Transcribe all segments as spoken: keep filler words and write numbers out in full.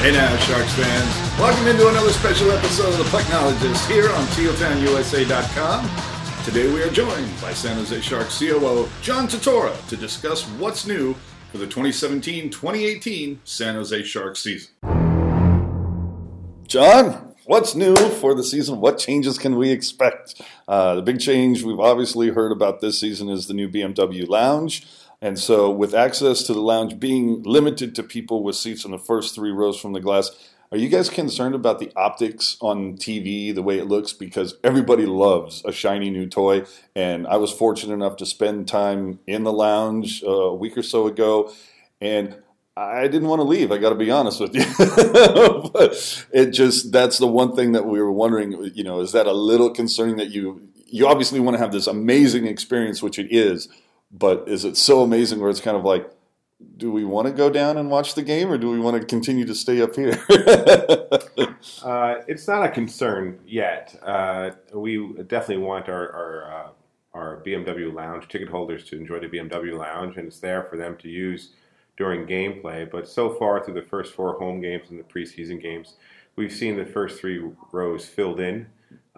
Hey now, Sharks fans. Welcome into another special episode of The Pucknologist here on T O Town U S A dot com. Today we are joined by San Jose Sharks C O O John Tortora to discuss what's new for the twenty seventeen twenty eighteen San Jose Sharks season. John, what's new for the season? What changes can we expect? Uh, the big change we've obviously heard about this season is the new B M W Lounge. And so with access to the lounge being limited to people with seats in the first three rows from the glass, are you guys concerned about the optics on T V, the way it looks? Because everybody loves a shiny new toy. And I was fortunate enough to spend time in the lounge uh, a week or so ago. And I didn't want to leave, I got to be honest with you. But it just, that's the one thing that we were wondering, you know, is that a little concerning that you, you obviously want to have this amazing experience, which it is. But is it so amazing where it's kind of like, do we want to go down and watch the game, or do we want to continue to stay up here? uh, it's not a concern yet. Uh, we definitely want our our, uh, our B M W Lounge ticket holders to enjoy the B M W Lounge, and it's there for them to use during gameplay. But so far, through the first four home games and the preseason games, we've seen the first three rows filled in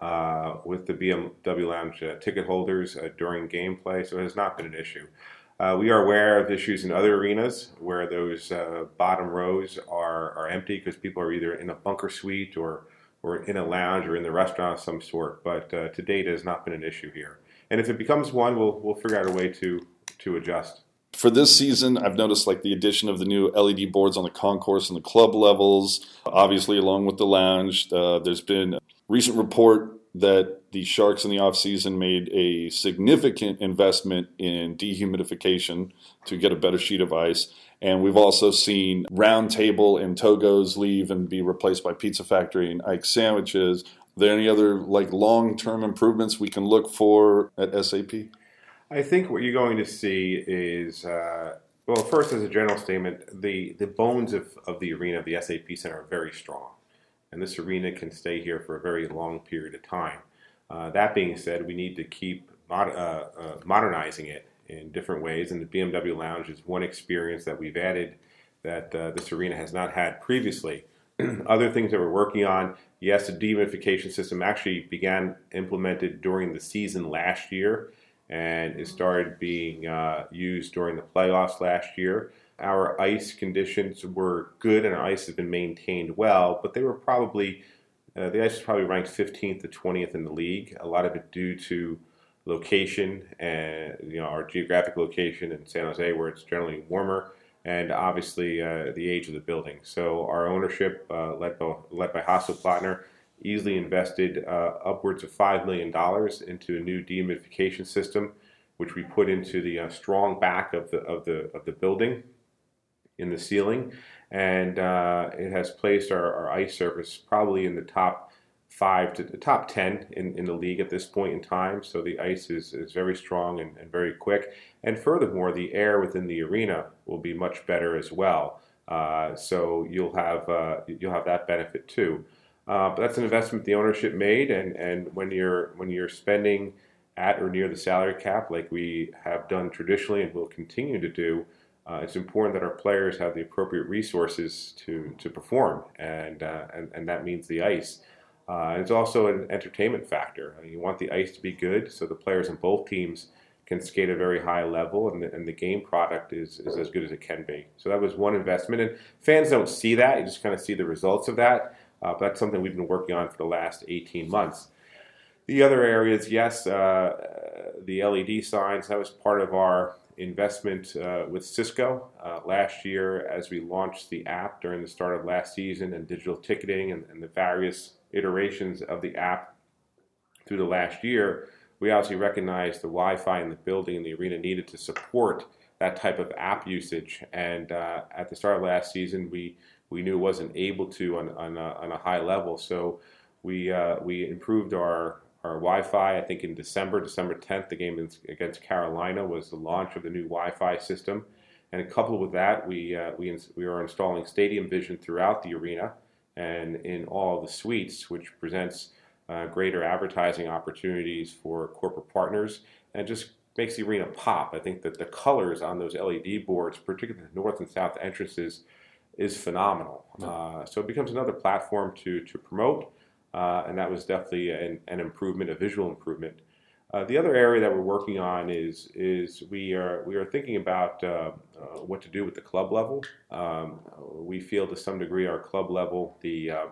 Uh, with the B M W Lounge uh, ticket holders uh, during gameplay, so it has not been an issue. Uh, we are aware of issues in other arenas where those uh, bottom rows are, are empty because people are either in a bunker suite or, or in a lounge or in the restaurant of some sort, but uh, to date it has not been an issue here. And if it becomes one, we'll, we'll figure out a way to, to adjust. For this season, I've noticed like the addition of the new L E D boards on the concourse and the club levels, obviously along with the lounge. Uh, there's been a recent report that the Sharks in the offseason made a significant investment in dehumidification to get a better sheet of ice. And we've also seen Round Table and Togo's leave and be replaced by Pizza Factory and Ike's Sandwiches. Are there any other like long-term improvements we can look for at S A P? I think what you're going to see is, uh, well, first as a general statement, the, the bones of, of the arena of the S A P Center are very strong. And this arena can stay here for a very long period of time. Uh, that being said, we need to keep mod- uh, uh, modernizing it in different ways, and the B M W Lounge is one experience that we've added that uh, this arena has not had previously. Other things that we're working on, yes, the dehumidification system actually began implemented during the season last year, and it started being uh, used during the playoffs last year. Our ice conditions were good and our ice has been maintained well, but they were probably, uh, the ice was probably ranked fifteenth to twentieth in the league. A lot of it due to location and, you know, our geographic location in San Jose where it's generally warmer, and obviously uh, the age of the building. So our ownership, uh, led by, led by Hasso-Plattner, easily invested uh, upwards of five million dollars into a new dehumidification system, which we put into the uh, strong back of the of the of the building, in the ceiling, and uh, it has placed our, our ice surface probably in the top five to the top ten in, in the league at this point in time. So the ice is, is very strong and, and very quick. And furthermore, the air within the arena will be much better as well. Uh, so you'll have uh, you'll have that benefit too. Uh, but that's an investment the ownership made, and, and when you're when you're spending at or near the salary cap like we have done traditionally and will continue to do, Uh, it's important that our players have the appropriate resources to, to perform, and, uh, and and that means the ice. Uh, it's also an entertainment factor. I mean, you want the ice to be good so the players on both teams can skate at a very high level, and the, and the game product is, is as good as it can be. So that was one investment, and fans don't see that. You just kind of see the results of that, uh, but that's something we've been working on for the last eighteen months. The other areas, yes, uh, the L E D signs, that was part of our investment uh, with Cisco uh, last year as we launched the app during the start of last season, and digital ticketing and, and the various iterations of the app through the last year. We obviously recognized the Wi-Fi in the building and the arena needed to support that type of app usage, and uh, at the start of last season we we knew it wasn't able to on, on, a, on a high level, so we uh, we improved our our Wi-Fi. I think in December, December tenth, the game against Carolina was the launch of the new Wi-Fi system. And coupled with that, we uh, we we are installing Stadium Vision throughout the arena and in all the suites, which presents uh, greater advertising opportunities for corporate partners and just makes the arena pop. I think that the colors on those L E D boards, particularly the north and south entrances, is phenomenal. Uh, so it becomes another platform to to promote, uh, and that was definitely an, an improvement, a visual improvement. Uh, the other area that we're working on is is we are we are thinking about uh, uh, what to do with the club level. Um, we feel to some degree our club level, the uh,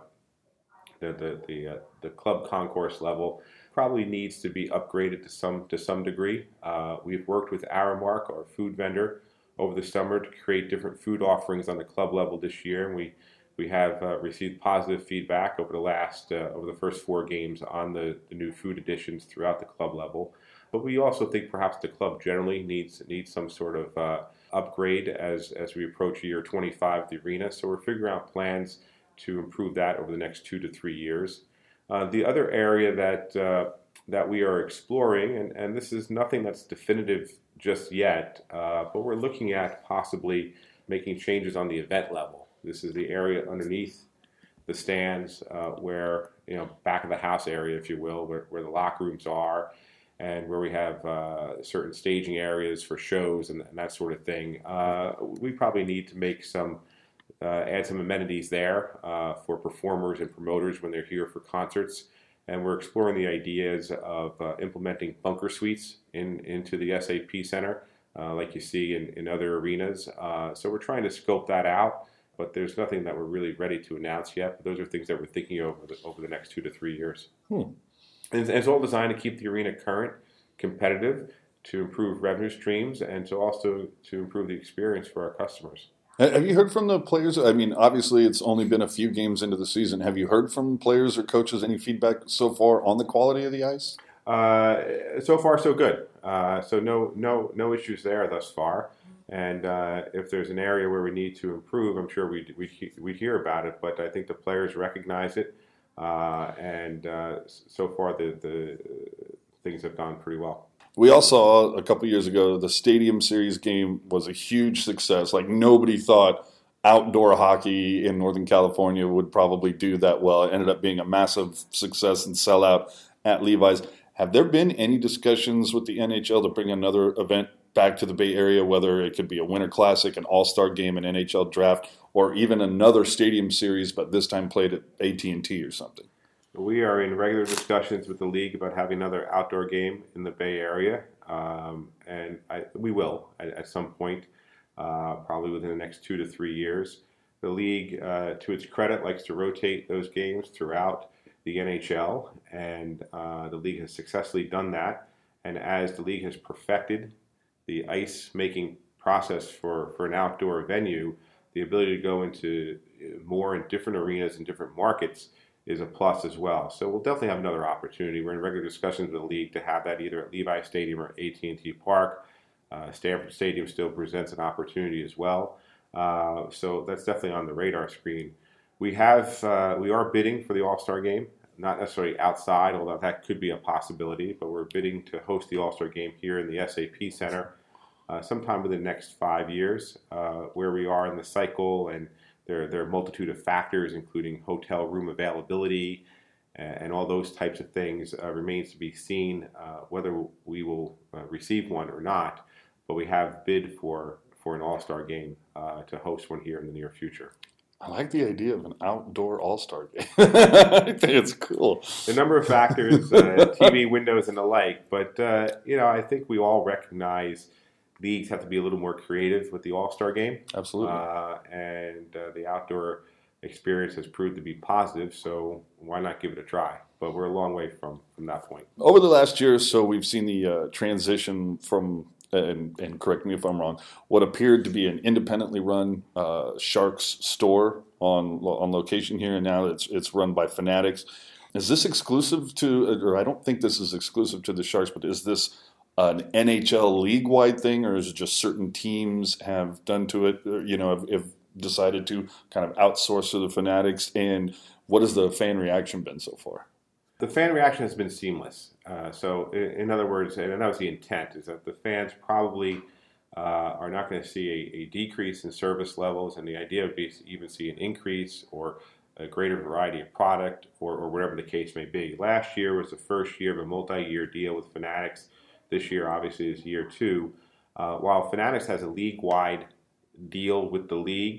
the the the, uh, the club concourse level, probably needs to be upgraded to some to some degree. Uh, we've worked with Aramark, our food vendor, over the summer to create different food offerings on the club level this year, and we we have uh, received positive feedback over the last uh, over the first four games on the, the new food additions throughout the club level. But we also think perhaps the club generally needs needs some sort of uh, upgrade as as we approach year twenty-five of the arena. So we're figuring out plans to improve that over the next two to three years. Uh, the other area that uh, that we are exploring, and, and this is nothing that's definitive just yet, uh, but we're looking at possibly making changes on the event level. This is the area underneath the stands uh, where, you know, back of the house area, if you will, where, where the locker rooms are, and where we have uh, certain staging areas for shows and, and that sort of thing. Uh, we probably need to make some, uh, add some amenities there uh, for performers and promoters when they're here for concerts. And we're exploring the ideas of uh, implementing bunker suites in, into the S A P Center, uh, like you see in, in other arenas. Uh, so we're trying to scope that out, but there's nothing that we're really ready to announce yet. But those are things that we're thinking over the, over the next two to three years. Hmm. And it's, it's all designed to keep the arena current, competitive, to improve revenue streams, and to also to improve the experience for our customers. Have you heard from the players? I mean, obviously, it's only been a few games into the season. Have you heard from players or coaches any feedback so far on the quality of the ice? Uh, so far, so good. Uh, so no, no, no issues there thus far. And uh, if there's an area where we need to improve, I'm sure we'd, we'd, we'd hear about it. But I think the players recognize it, uh, and uh, so far the, the things have gone pretty well. We all saw a couple years ago the Stadium Series game was a huge success. Like, nobody thought outdoor hockey in Northern California would probably do that well. It ended up being a massive success and sellout at Levi's. Have there been any discussions with the N H L to bring another event back to the Bay Area, whether it could be a Winter Classic, an All-Star Game, an N H L Draft, or even another Stadium Series, but this time played at A T and T or something? We are in regular discussions with the league about having another outdoor game in the Bay Area, um, and I, we will at, at some point, uh, probably within the next two to three years. The league, uh, to its credit, likes to rotate those games throughout the N H L, and uh, the league has successfully done that. And as the league has perfected the ice-making process for, for an outdoor venue, the ability to go into more and different arenas and different markets is a plus as well. So we'll definitely have another opportunity. We're in regular discussions with the league to have that either at Levi Stadium or A T and T Park. Uh, Stanford Stadium still presents an opportunity as well. Uh, so that's definitely on the radar screen. We have uh, we are bidding for the All-Star Game, not necessarily outside, although that could be a possibility, but we're bidding to host the All-Star Game here in the S A P Center uh, sometime within the next five years, uh, where we are in the cycle, and there, there are a multitude of factors, including hotel room availability and, and all those types of things. Uh, remains to be seen uh, whether we will uh, receive one or not, but we have bid for, for an All-Star Game uh, to host one here in the near future. I like the idea of an outdoor All-Star Game. I think it's cool. A number of factors, uh, T V windows and the like, but uh, you know, I think we all recognize leagues have to be a little more creative with the All-Star Game. Absolutely. Uh, and uh, the outdoor experience has proved to be positive, so why not give it a try? But we're a long way from, from that point. Over the last year or so, we've seen the uh, transition from, and, and correct me if I'm wrong, what appeared to be an independently run uh, Sharks store on on location here, and now it's it's run by Fanatics. Is this exclusive to, or I don't think this is exclusive to the Sharks, but is this an N H L league-wide thing, or is it just certain teams have done to it, or, you know, have, have decided to kind of outsource to the Fanatics? And what has the fan reaction been so far? The fan reaction has been seamless. Uh, so, in, in other words, and that was the intent, is that the fans probably uh, are not going to see a, a decrease in service levels, and the idea would be to even see an increase or a greater variety of product, or, or whatever the case may be. Last year was the first year of a multi-year deal with Fanatics. This year, obviously, is year two. Uh, while Fanatics has a league-wide deal with the league,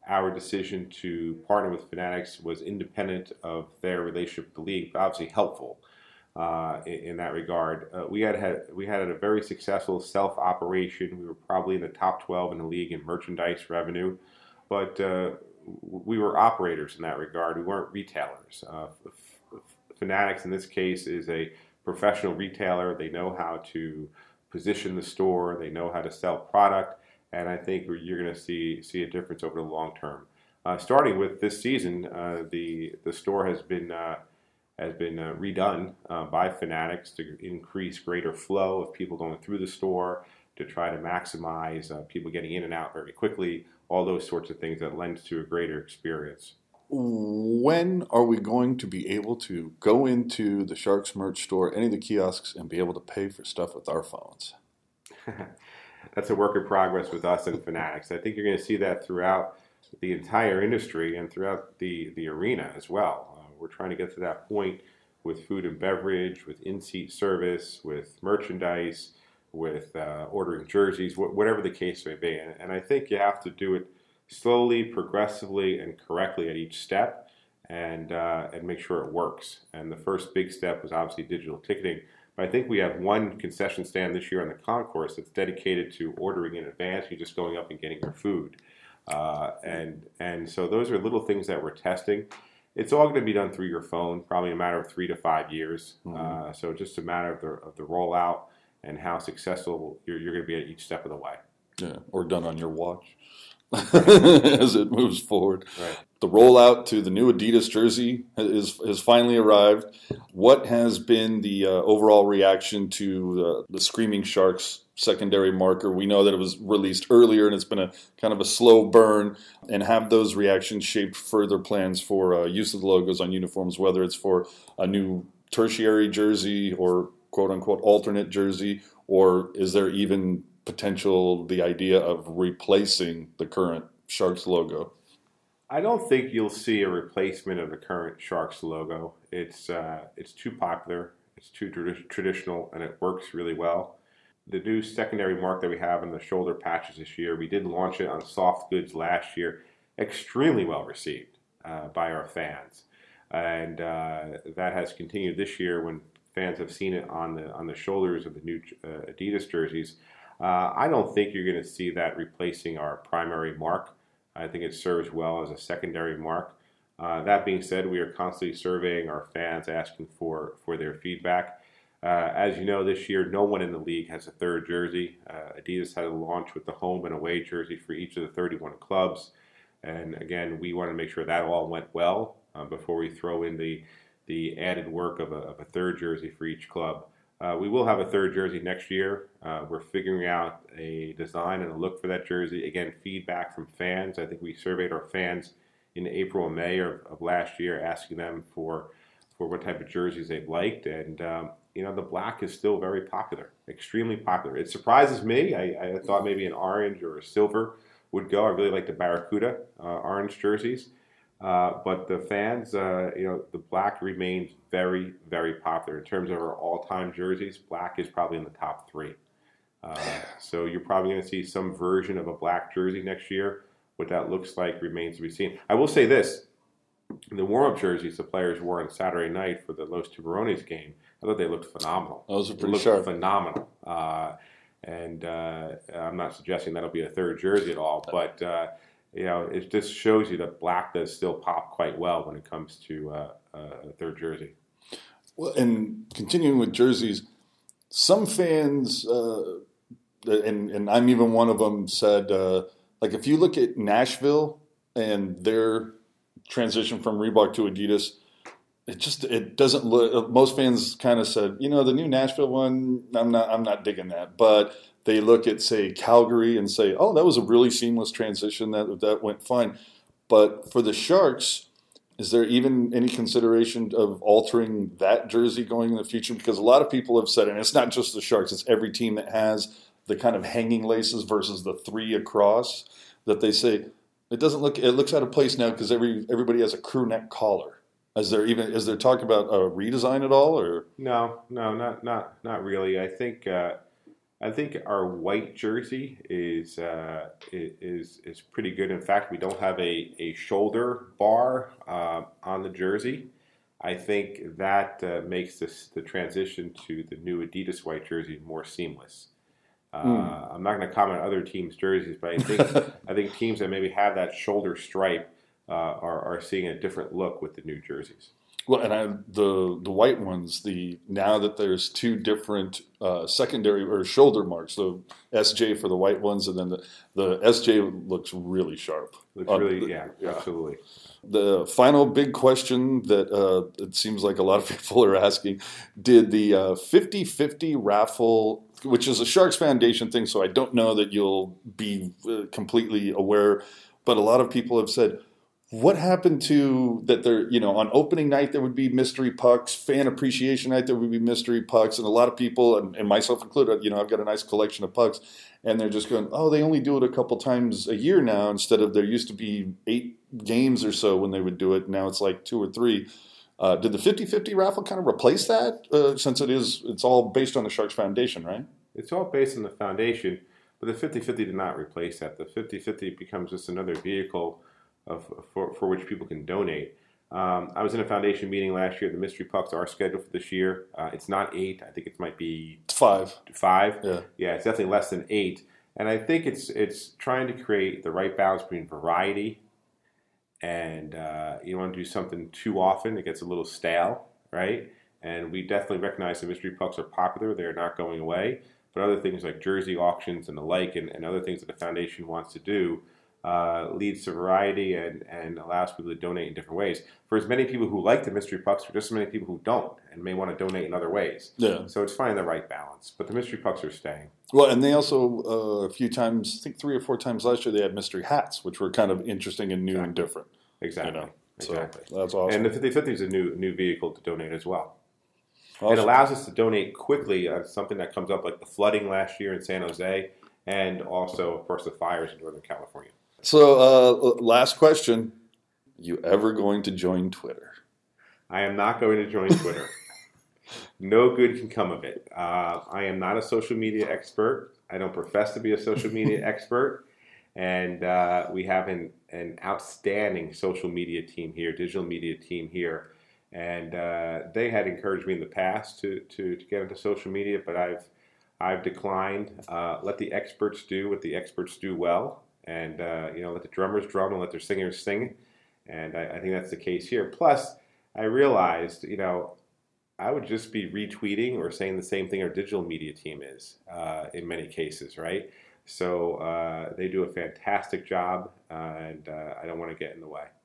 our decision to partner with Fanatics was independent of their relationship with the league, but obviously helpful uh, in, in that regard. Uh, we had, had we had a very successful self operation. We were probably in the top twelve in the league in merchandise revenue, but uh, we were operators in that regard. We weren't retailers. Uh, Fanatics in this case is a professional retailer. They know how to position the store. They know how to sell product, and I think you're going to see see a difference over the long term. Uh, starting with this season, uh, the the store has been uh, has been uh, redone uh, by Fanatics to increase greater flow of people going through the store, to try to maximize uh, people getting in and out very quickly. All those sorts of things that lends to a greater experience. When are we going to be able to go into the Sharks merch store, any of the kiosks, and be able to pay for stuff with our phones? That's a work in progress with us and Fanatics. I think you're going to see that throughout the entire industry and throughout the, the arena as well. Uh, we're trying to get to that point with food and beverage, with in-seat service, with merchandise, with uh, ordering jerseys, wh- whatever the case may be. And, and I think you have to do it slowly, progressively, and correctly at each step, and uh, and make sure it works. And the first big step was obviously digital ticketing. But I think we have one concession stand this year on the concourse that's dedicated to ordering in advance. You're just going up and getting your food. Uh, and and so those are little things that we're testing. It's all going to be done through your phone, probably a matter of three to five years. Mm-hmm. Uh, so just a matter of the, of the rollout and how successful you're, you're going to be at each step of the way. Yeah, or done on your watch. As it moves forward. Right. The rollout to the new Adidas jersey is, has finally arrived. What has been the uh, overall reaction to uh, the Screaming Sharks secondary marker? We know that it was released earlier and it's been a kind of a slow burn. And have those reactions shaped further plans for uh, use of the logos on uniforms, whether it's for a new tertiary jersey or quote-unquote alternate jersey, or is there even potential, the idea of replacing the current Sharks logo? I don't think you'll see a replacement of the current Sharks logo. It's uh, it's too popular, it's too trad- traditional, and it works really well. The new secondary mark that we have in the shoulder patches this year, we did launch it on soft goods last year, extremely well received uh, by our fans. And uh, that has continued this year when fans have seen it on the on the shoulders of the new uh, Adidas jerseys. Uh, I don't think you're going to see that replacing our primary mark. I think it serves well as a secondary mark. Uh, that being said, we are constantly surveying our fans, asking for, for their feedback. Uh, as you know, this year, no one in the league has a third jersey. Uh, Adidas had a launch with the home and away jersey for each of the thirty-one clubs. And again, we want to make sure that all went well uh, before we throw in the, the added work of a, of a third jersey for each club. Uh, we will have a third jersey next year. Uh, we're figuring out a design and a look for that jersey. Again, feedback from fans. I think we surveyed our fans in April and May of, of last year, asking them for for what type of jerseys they liked. And, um, you know, the black is still very popular, extremely popular. It surprises me. I, I thought maybe an orange or a silver would go. I really like the Barracuda uh, orange jerseys. Uh, but the fans, uh, you know, the black remains very, very popular. In terms of our all-time jerseys, black is probably in the top three. Uh, so you're probably going to see some version of a black jersey next year. What that looks like remains to be seen. I will say this. The warm-up jerseys the players wore on Saturday night for the Los Tiburones game, I thought they looked phenomenal. Those are pretty they looked sharp. phenomenal. Uh, and uh, I'm not suggesting that'll be a third jersey at all, but... Uh, You know, it just shows you that black does still pop quite well when it comes to uh, a third jersey. Well, and continuing with jerseys, some fans, uh, and and I'm even one of them, said uh, like if you look at Nashville and their transition from Reebok to Adidas, it just it doesn't look. Most fans kind of said, you know, the new Nashville one, I'm not I'm not digging that, but they look at, say, Calgary and say, oh, that was a really seamless transition. That that went fine. But for the Sharks, is there even any consideration of altering that jersey going in the future? Because a lot of people have said, and it's not just the Sharks, it's every team that has the kind of hanging laces versus the three across, that they say, it doesn't look, it looks out of place now because every everybody has a crew neck collar. Is there even, is there talk about a redesign at all? Or No, no, not not not really. I think... Uh, I think our white jersey is uh, is is pretty good. In fact, we don't have a, a shoulder bar uh, on the jersey. I think that uh, makes this, the transition to the new Adidas white jersey more seamless. Uh, mm. I'm not going to comment on other teams' jerseys, but I think I think teams that maybe have that shoulder stripe uh, are are seeing a different look with the new jerseys. Well, and I, the the white ones, the now that there's two different uh, secondary or shoulder marks, the S J for the white ones, and then the, the S J looks really sharp. Looks uh, really, the, yeah, yeah, absolutely. The final big question that uh, it seems like a lot of people are asking, did the uh, fifty-fifty raffle, which is a Sharks Foundation thing, so I don't know that you'll be uh, completely aware, but a lot of people have said, what happened to that there, you know, on opening night there would be mystery pucks, fan appreciation night there would be mystery pucks, and a lot of people, and, and myself included, you know, I've got a nice collection of pucks, and they're just going, oh, they only do it a couple times a year now instead of there used to be eight games or so when they would do it. Now it's like two or three. Uh, did the fifty-fifty raffle kind of replace that uh, since it is, it's all based on the Sharks Foundation, right? It's all based on the foundation, but the fifty-fifty did not replace that. The fifty-fifty becomes just another vehicle Of, for, for which people can donate. Um, I was in a foundation meeting last year. The mystery pucks are scheduled for this year. Uh, it's not eight. I think it might be five. Five. Yeah. Yeah, it's definitely less than eight. And I think it's it's trying to create the right balance between variety and uh, you don't want to do something too often. It gets a little stale, right? And we definitely recognize the mystery pucks are popular. They're not going away. But other things like jersey auctions and the like, and, and other things that the foundation wants to do, Uh, leads to variety and, and allows people to donate in different ways. For as many people who like the mystery pucks, for just as many people who don't and may want to donate in other ways. Yeah. So it's finding the right balance. But the mystery pucks are staying. Well, and they also, uh, a few times, I think three or four times last year, they had mystery hats, which were kind of interesting and new exactly. and different. Exactly. You know? Exactly. So that's awesome. And the fifty-fifty is a new new vehicle to donate as well. Awesome. It allows us to donate quickly on something that comes up like the flooding last year in San Jose and also, of course, the fires in Northern California. So, uh, last question. You ever going to join Twitter? I am not going to join Twitter. No good can come of it. Uh, I am not a social media expert. I don't profess to be a social media expert. And uh, we have an, an outstanding social media team here, digital media team here. And uh, they had encouraged me in the past to, to, to get into social media, but I've, I've declined. Uh, let the experts do what the experts do well. And, uh, you know, let the drummers drum and let their singers sing. And I, I think that's the case here. Plus, I realized, you know, I would just be retweeting or saying the same thing our digital media team is uh, in many cases, right? So uh, they do a fantastic job, uh, and uh, I don't want to get in the way.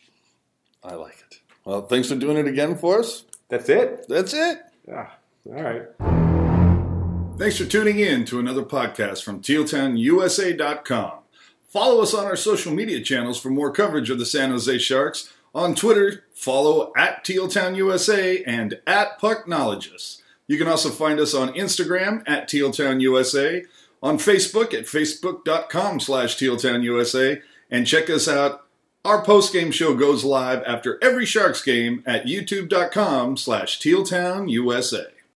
I like it. Well, thanks for doing it again for us. That's it? That's it. Ah, all right. Thanks for tuning in to another podcast from Teal Town U S A dot com. Follow us on our social media channels for more coverage of the San Jose Sharks. On Twitter, follow at Teal Town U S A and at Pucknologist. You can also find us on Instagram at Teal Town U S A, on Facebook at facebook.com slash Teal Town USA, and check us out. Our post-game show goes live after every Sharks game at youtube.com slash Teal Town USA.